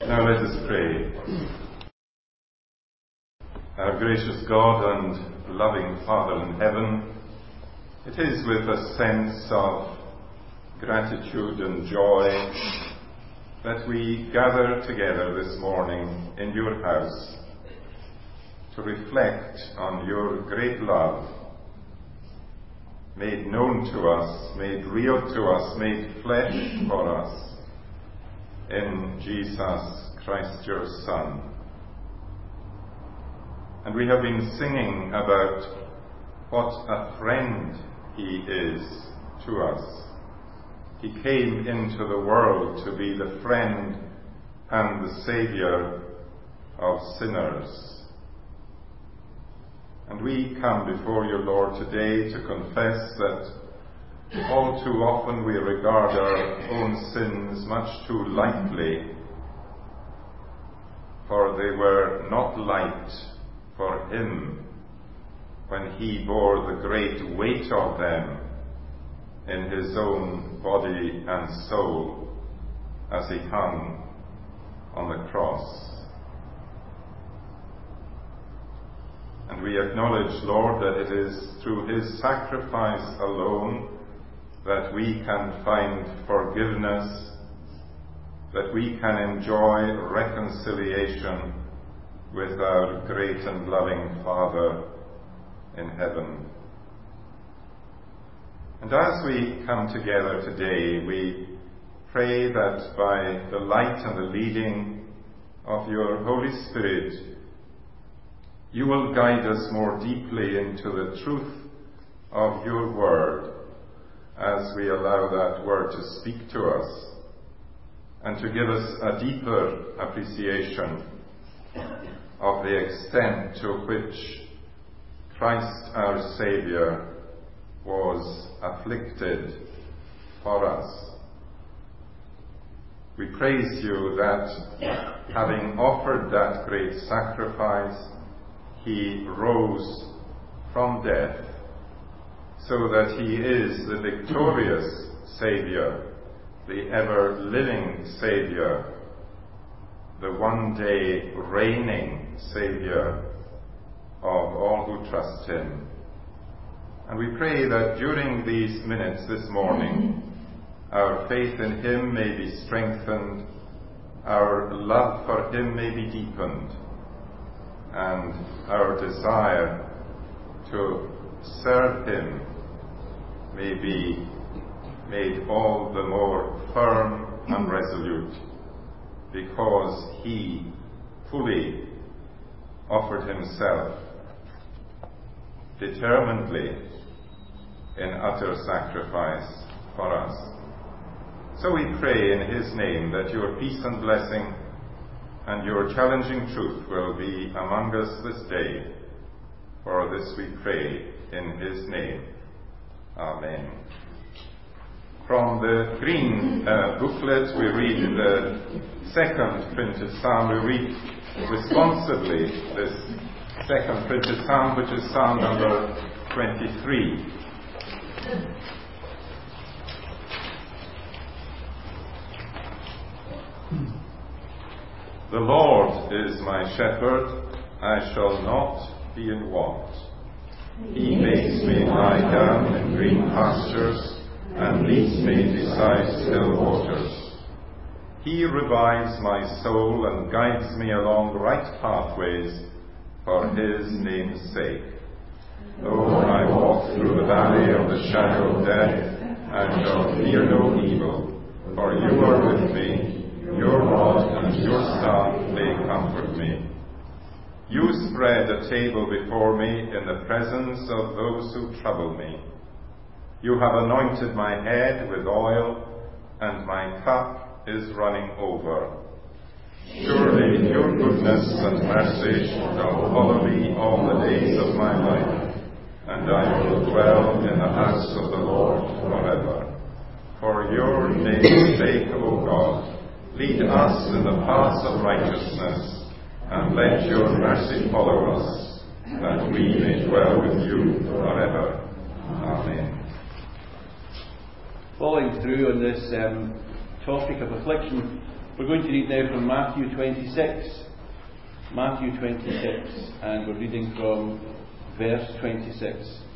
Now let us pray. Our gracious God and loving Father in heaven, it is with a sense of gratitude and joy that we gather together this morning in your house to reflect on your great love, made known to us, made real to us, made flesh for us in Jesus Christ, your Son. And we have been singing about what a friend he is to us. He came into the world to be the friend and the Saviour of sinners. And we come before you, Lord, today to confess that all too often we regard our own sins much too lightly, for they were not light for him when he bore the great weight of them in his own body and soul as he hung on the cross. And we acknowledge, Lord, that it is through his sacrifice alone that we can find forgiveness, that we can enjoy reconciliation with our great and loving Father in heaven. And as we come together today, we pray that by the light and the leading of your Holy Spirit, you will guide us more deeply into the truth of your word as we allow that word to speak to us and to give us a deeper appreciation of the extent to which Christ our Saviour was afflicted for us. We praise you that, having offered that great sacrifice, he rose from death, so that he is the victorious Saviour, the ever-living Saviour, the one-day reigning Saviour of all who trust him. And we pray that during these minutes this morning, our faith in him may be strengthened, our love for him may be deepened, and our desire to serve him may be made all the more firm and resolute, because he fully offered himself determinedly in utter sacrifice for us. So we pray in his name that your peace and blessing and your challenging truth will be among us this day. For this we pray in his name. Amen. From the green booklet we read the second printed psalm. We read responsibly this second printed psalm, which is psalm number 23. The Lord is my shepherd, I shall not be in want. He makes me lie down in green pastures and leads me beside still waters. He revives my soul and guides me along right pathways for his name's sake. Though I walk through the valley of the shadow of death, I shall fear no evil, for you are with me. Your rod and your staff, they comfort me. You spread a table before me in the presence of those who trouble me. You have anointed my head with oil, and my cup is running over. Surely your goodness and mercy shall follow me all the days of my life, and I will dwell in the house of the Lord forever. For your name's sake, O God, lead us in the paths of righteousness, and let your mercy follow us, that we may dwell with you forever. Amen. Following through on this topic of affliction, We're going to read now from Matthew 26. Matthew 26, and we're reading from verse 26.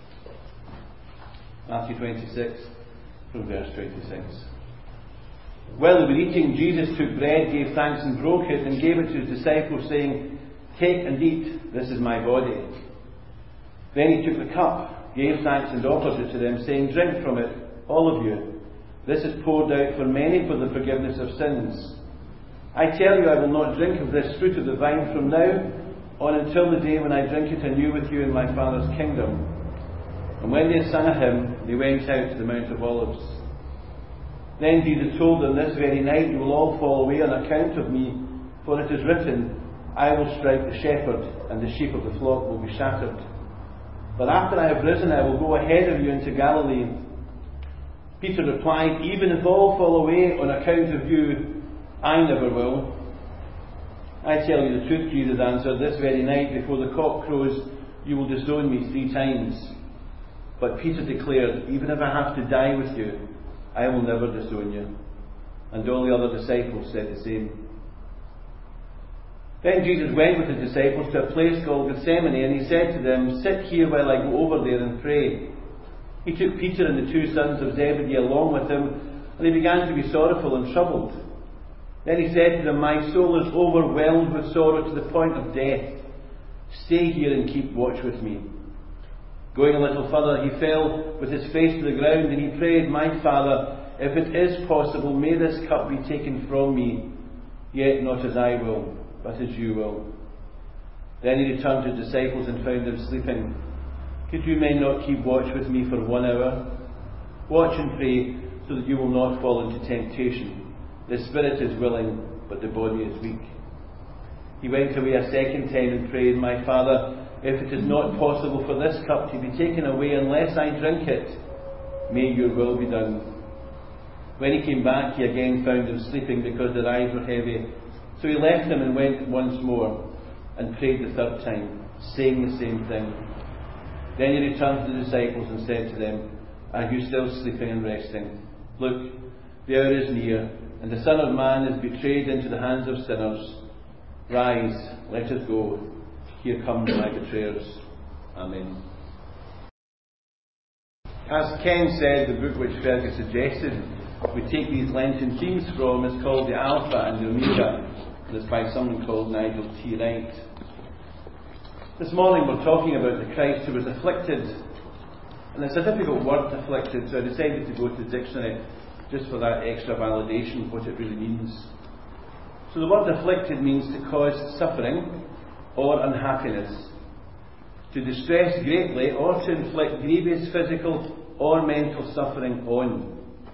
Matthew 26, from verse 26. While they were eating, Jesus took bread, gave thanks and broke it, and gave it to his disciples, saying, "Take and eat, this is my body." Then he took the cup, gave thanks and offered it to them, saying, "Drink from it, all of you. This is poured out for many for the forgiveness of sins. I tell you, I will not drink of this fruit of the vine from now on until the day when I drink it anew with you in my Father's kingdom." And when they had sung a hymn, they went out to the Mount of Olives. Then Jesus told them, "This very night you will all fall away on account of me, for it is written, I will strike the shepherd, and the sheep of the flock will be scattered. But after I have risen, I will go ahead of you into Galilee." Peter replied, "Even if all fall away on account of you, I never will." "I tell you the truth," Jesus answered, "this very night before the cock crows, you will disown me 3 times. But Peter declared, "Even if I have to die with you, I will never disown you." And all the other disciples said the same. Then Jesus went with his disciples to a place called Gethsemane, and he said to them, "Sit here while I go over there and pray." He took Peter and the 2 sons of Zebedee along with him, and they began to be sorrowful and troubled. Then he said to them, "My soul is overwhelmed with sorrow to the point of death. Stay here and keep watch with me." Going a little further, he fell with his face to the ground, and he prayed, "My Father, if it is possible, may this cup be taken from me, yet not as I will, but as you will." Then he returned to his disciples and found them sleeping. "Could you men not keep watch with me for 1 hour? Watch and pray, so that you will not fall into temptation. The spirit is willing, but the body is weak." He went away a second time and prayed, "My Father, if it is not possible for this cup to be taken away unless I drink it, may your will be done." When he came back, he again found them sleeping because their eyes were heavy. So he left them and went once more and prayed the 3rd time, saying the same thing. Then he returned to the disciples and said to them, "Are you still sleeping and resting? Look, the hour is near, and the Son of Man is betrayed into the hands of sinners. Rise, let us go. Here comes my betrayers." Amen. As Ken said, the book which Fergus suggested we take these Lenten themes from is called The Alpha and the Omega. It's by someone called Nigel T. Wright. This morning we're talking about the Christ who was afflicted. And it's a difficult word, afflicted, so I decided to go to the dictionary just for that extra validation of what it really means. So the word afflicted means to cause suffering or unhappiness, to distress greatly or to inflict grievous physical or mental suffering on.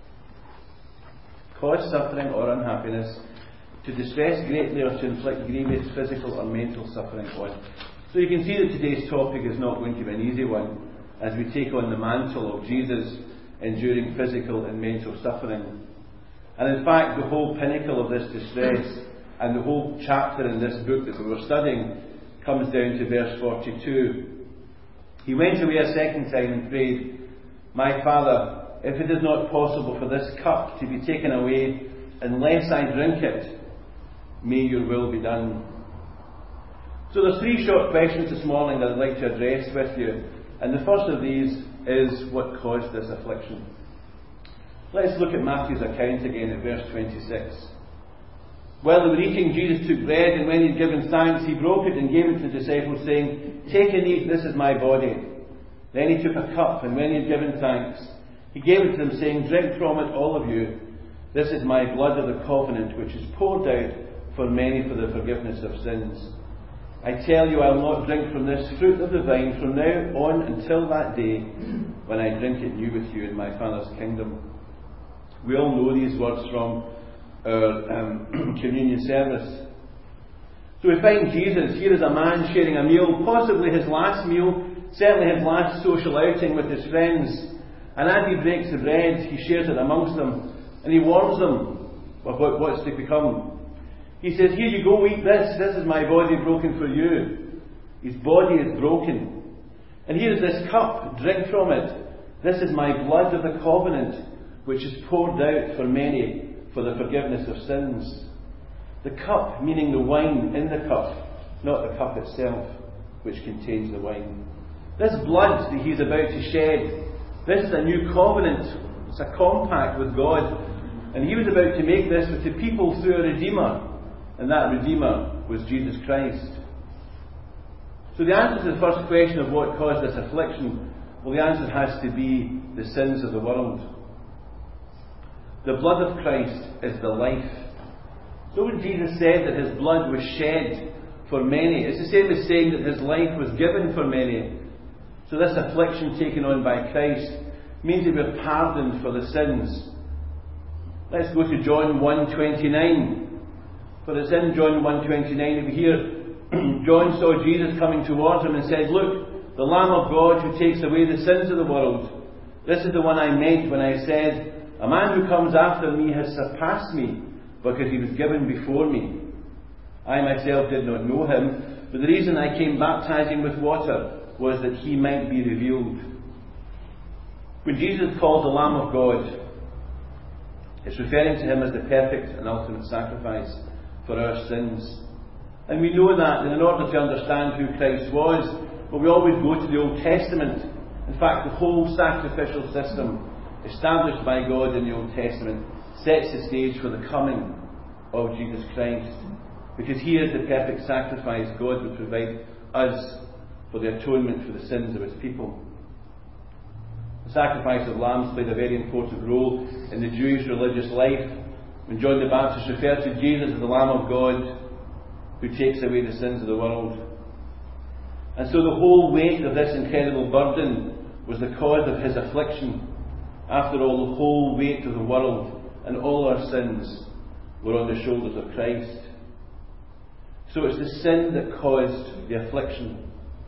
Cause suffering or unhappiness, to distress greatly or to inflict grievous physical or mental suffering on. So you can see that today's topic is not going to be an easy one, as we take on the mantle of Jesus enduring physical and mental suffering. And in fact, the whole pinnacle of this distress and the whole chapter in this book that we were studying comes down to verse 42. He went away a second time and prayed, "My Father, if it is not possible for this cup to be taken away unless I drink it, may your will be done." So there's 3 short questions this morning that I'd like to address with you. And the first of these is, what caused this affliction? Let's look at Matthew's account again at verse 26. While they were eating, Jesus took bread, and when he had given thanks, he broke it and gave it to the disciples, saying, "Take and eat, this is my body." Then he took a cup, and when he had given thanks, he gave it to them, saying, "Drink from it, all of you. This is my blood of the covenant, which is poured out for many for the forgiveness of sins. I tell you, I will not drink from this fruit of the vine from now on until that day when I drink it new with you in my Father's kingdom." We all know these words from our communion service. So we find Jesus here as a man sharing a meal, possibly his last meal, certainly his last social outing with his friends. And as he breaks the bread, he shares it amongst them, and he warns them about what's to become. He says, "Here you go, eat this. This is my body broken for you." His body is broken. And here is this cup. Drink from it. This is my blood of the covenant, which is poured out for many for the forgiveness of sins. The cup, meaning the wine in the cup, not the cup itself, which contains the wine. This blood that he's about to shed, this is a new covenant. It's a compact with God. And he was about to make this with the people through a Redeemer. And that Redeemer was Jesus Christ. So the answer to the first question of what caused this affliction, well, the answer has to be the sins of the world. The blood of Christ is the life. So when Jesus said that his blood was shed for many, it's the same as saying that his life was given for many. So this affliction taken on by Christ means that we're pardoned for the sins. Let's go to John 1:29. For it's in John 1:29 over here, John saw Jesus coming towards him and said, "Look, the Lamb of God who takes away the sins of the world. This is the one I meant when I said, a man who comes after me has surpassed me, because he was given before me. I myself did not know him, but the reason I came baptizing with water was that he might be revealed." When Jesus is called the Lamb of God, it's referring to him as the perfect and ultimate sacrifice for our sins. And we know that in order to understand who Christ was, well, we always go to the Old Testament. In fact, the whole sacrificial system established by God in the Old Testament sets the stage for the coming of Jesus Christ. Because he is the perfect sacrifice God would provide us for the atonement for the sins of his people. The sacrifice of lambs played a very important role in the Jewish religious life. When John the Baptist referred to Jesus as the Lamb of God who takes away the sins of the world. And so the whole weight of this incredible burden was the cause of his affliction. After all, the whole weight of the world and all our sins were on the shoulders of Christ. So it's the sin that caused the affliction.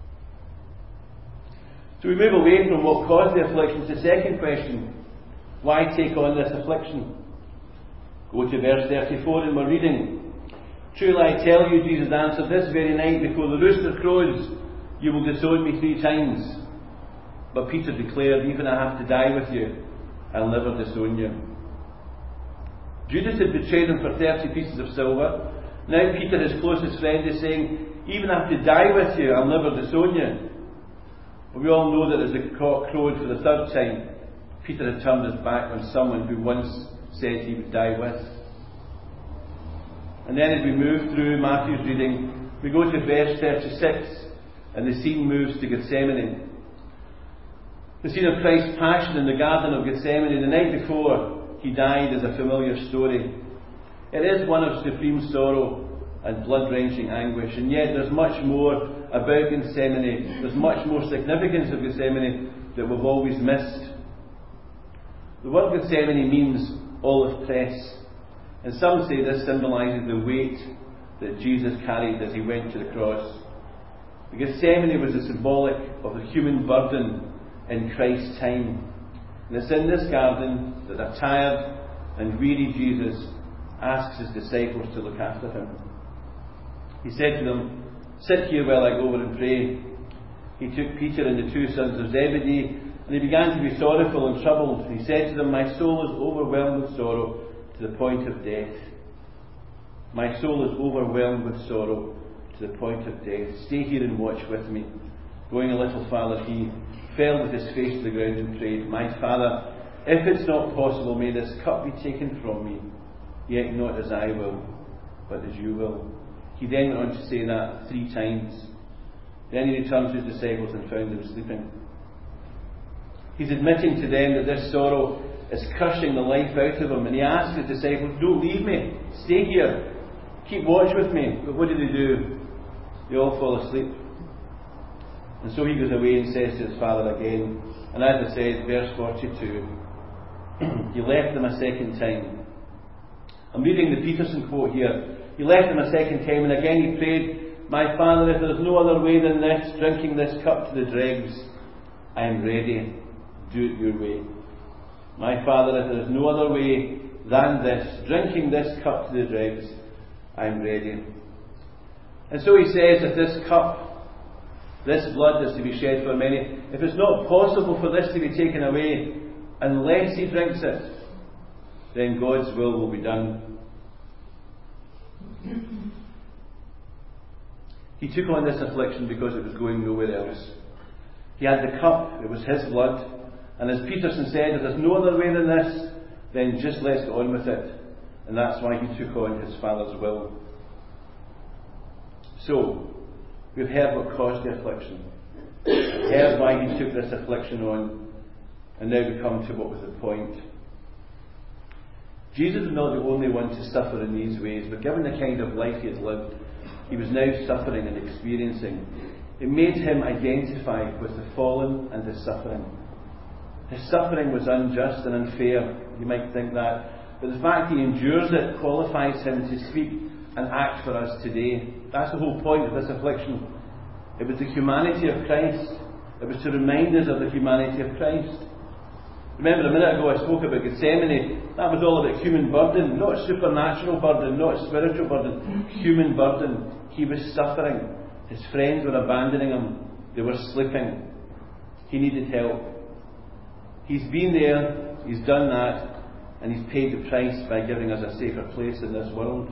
So we move away from what caused the affliction to the second question. Why take on this affliction? Go to verse 34 and we're reading. "Truly I tell you," Jesus answered, "this very night before the rooster crows, you will disown me 3 times. But Peter declared, "Even I have to die with you, I'll never disown you." Judas had betrayed him for 30 pieces of silver. Now Peter, his closest friend, is saying, "Even I have to die with you, I'll never disown you." But we all know that as the cock crowed for the 3rd time, Peter had turned his back on someone who once said he would die with. And then as we move through Matthew's reading, we go to verse 36, and the scene moves to Gethsemane. The scene of Christ's passion in the Garden of Gethsemane the night before he died is a familiar story. It is one of supreme sorrow and blood-wrenching anguish, and yet there's much more about Gethsemane. There's much more significance of Gethsemane that we've always missed. The word Gethsemane means olive press, and some say this symbolises the weight that Jesus carried as he went to the cross. Gethsemane was the symbolic of the human burden in Christ's time. And it's in this garden that a tired and weary Jesus asks his disciples to look after him. He said to them, "Sit here while I go over and pray." He took Peter and the 2 sons of Zebedee, and he began to be sorrowful and troubled. He said to them, "My soul is overwhelmed with sorrow to the point of death. My soul is overwhelmed with sorrow to the point of death. Stay here and watch with me." Going a little farther, he fell with his face to the ground and prayed, "My Father, if it's not possible, may this cup be taken from me, yet not as I will, but as you will." He then went on to say that 3 times. Then he returned to his disciples and found them sleeping. He's admitting to them that this sorrow is crushing the life out of him, and he asks his disciples, "Don't leave me, stay here, keep watch with me." But what do? They all fall asleep. And so he goes away and says to his Father again, and as I said, verse 42, he left them a second time. I'm reading the Peterson quote here. He left them a second time, and again he prayed, "My Father, if there is no other way than this, drinking this cup to the dregs, I am ready. Do it your way." My Father, if there is no other way than this, drinking this cup to the dregs, I am ready. And so he says, if this cup, this blood is to be shed for many, if it's not possible for this to be taken away unless he drinks it, then God's will be done. He took on this affliction because it was going nowhere else. He had the cup, it was his blood, and as Peterson said, if there's no other way than this, then just let's get on with it. And that's why he took on his Father's will. So, we've heard what caused the affliction. We've heard why he took this affliction on. And now we come to what was the point. Jesus was not the only one to suffer in these ways, but given the kind of life he had lived, he was now suffering and experiencing. It made him identify with the fallen and the suffering. His suffering was unjust and unfair. You might think that. But the fact he endures it qualifies him to speak and act for us today. That's the whole point of this affliction. It was the humanity of Christ. It was to remind us of the humanity of Christ. Remember a minute ago I spoke about Gethsemane. That was all about human burden, not supernatural burden, not spiritual burden, human burden. He was suffering. His friends were abandoning him. They were sleeping. He needed help. He's been there, he's done that, and he's paid the price by giving us a safer place in this world.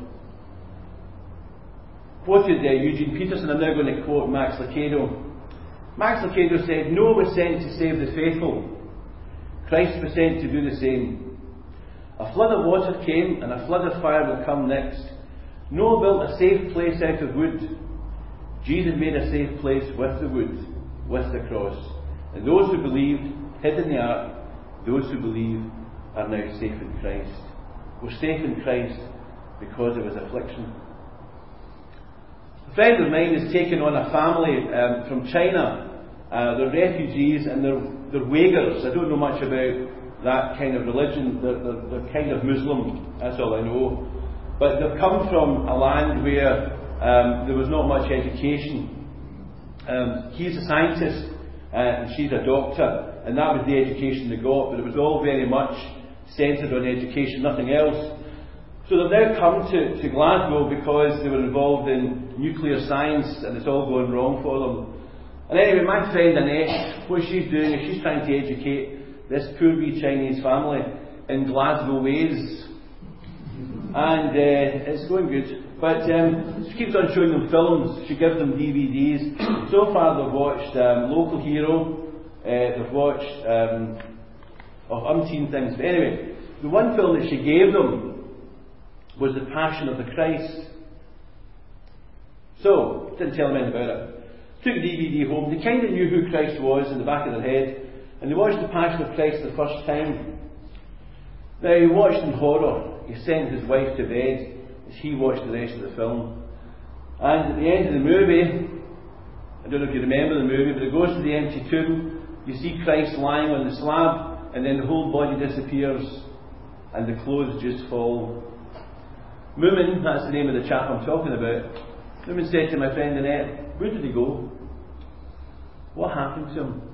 Quoted Eugene Peterson, I'm now going to quote Max Lucado. Max Lucado said, Noah was sent to save the faithful. Christ was sent to do the same. A flood of water came, and a flood of fire will come next. Noah built a safe place out of wood. Jesus made a safe place with the wood, with the cross. And those who believed hid in the ark. Those who believe are now safe in Christ. We're safe in Christ because of his affliction. A friend of mine has taken on a family from China. They're refugees and they're Uyghurs. I don't know much about that kind of religion. They're kind of Muslim, that's all I know. But they've come from a land where there was not much education. He's a scientist and she's a doctor, and that was the education they got, but it was all very much centred on education, nothing else. So they've now come to Glasgow because they were involved in nuclear science and it's all going wrong for them. And anyway, my friend Annette, what she's doing is she's trying to educate this poor wee Chinese family in Glasgow ways. And it's going good. But she keeps on showing them films. She gives them DVDs. So far they've watched Local Hero. They've watched umpteen things. But anyway, the one film that she gave them was The Passion of the Christ. So, didn't tell them anything about it. Took the DVD home. They kind of knew who Christ was in the back of their head. And they watched The Passion of Christ the first time. Now, he watched in horror. He sent his wife to bed as he watched the rest of the film. And at the end of the movie, I don't know if you remember the movie, but it goes to the empty tomb. You see Christ lying on the slab, and then the whole body disappears, and the clothes just fall. Moomin, that's the name of the chap I'm talking about. Moomin said to my friend Annette, where did he go? What happened to him?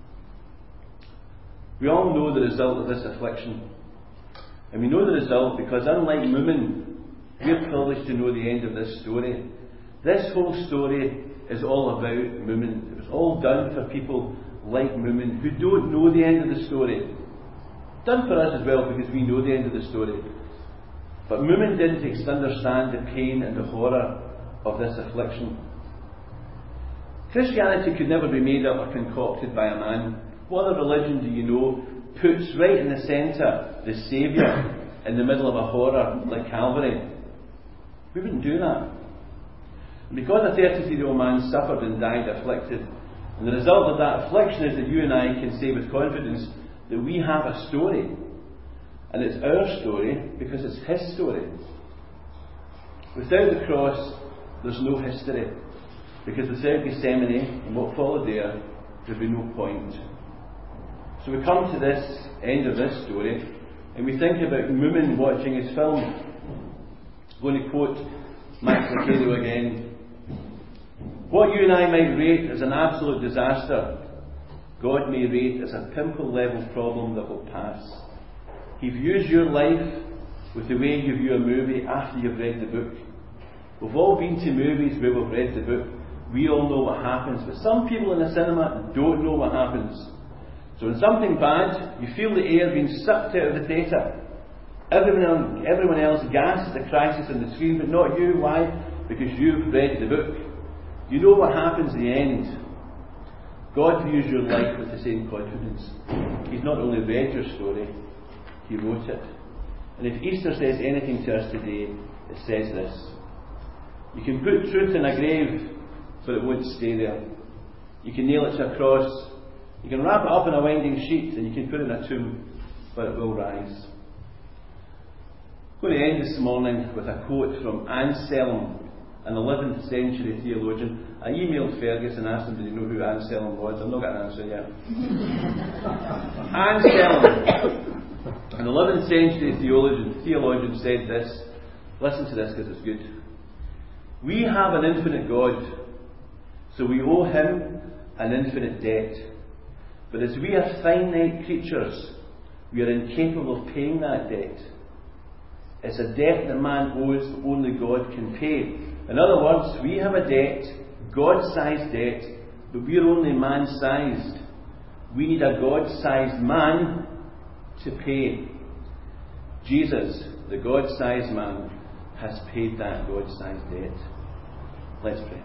We all know the result of this affliction. And we know the result because, unlike Moomin, we're privileged to know the end of this story. This whole story is all about Moomin. It was all done for people like Moomin who don't know the end of the story. Done for us as well because we know the end of the story. But Moomin didn't understand the pain and the horror of this affliction. Christianity could never be made up or concocted by a man. What other religion do you know puts right in the centre the Saviour in the middle of a horror like Calvary? We wouldn't do that. And because a 33-year-old man suffered and died afflicted, and the result of that affliction is that you and I can say with confidence that we have a story. And it's our story because it's his story. Without the cross, there's no history. Because without Gethsemane and what followed there'd be no point. So we come to this end of this story, and we think about Moomin watching his film. I'm going to quote Max Lucado again. What you and I might rate as an absolute disaster, God may rate as a pimple-level problem that will pass. He views your life with the way you view a movie after you've read the book. We've all been to movies where we've read the book. We all know what happens, but some people in the cinema don't know what happens. So when something bad, you feel the air being sucked out of the theatre. Everyone else gasps at the crisis on the screen, but not you. Why? Because you've read the book. You know what happens in the end. God views your life with the same confidence. He's not only read your story, He wrote it. And if Easter says anything to us today, it says this. You can put truth in a grave, but it won't stay there. You can nail it to a cross. You can wrap it up in a winding sheet, and you can put it in a tomb, but it will rise. I'm going to end this morning with a quote from Anselm, an 11th century theologian. I emailed Fergus and asked him, did he know who Anselm was? I've not got an answer yet. Anselm, an 11th century theologian said this. Listen to this because it's good. We have an infinite God, so we owe Him an infinite debt. But as we are finite creatures, we are incapable of paying that debt. It's a debt that man owes that only God can pay. In other words, we have a debt, God-sized debt, but we are only man-sized. We need a God-sized man to pay. Jesus, the God-sized man, has paid that God-sized debt. Let's pray.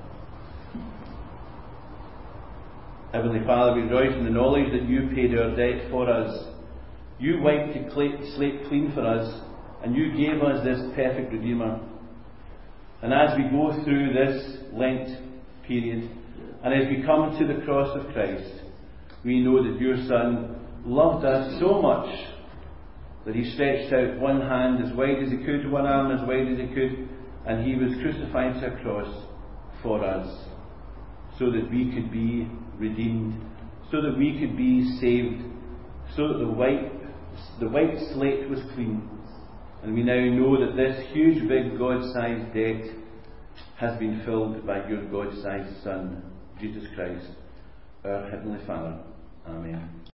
Heavenly Father, we rejoice in the knowledge that you paid our debt for us. You wiped the slate clean for us, and you gave us this perfect Redeemer. And as we go through this Lent period, and as we come to the cross of Christ, we know that your Son loved us so much that He stretched out one hand as wide as He could, one arm as wide as He could, and He was crucified to a cross for us, so that we could be redeemed, so that we could be saved, so that the white slate was clean. And we now know that this huge, big, God-sized debt has been filled by your God-sized Son, Jesus Christ, our Heavenly Father. Amen.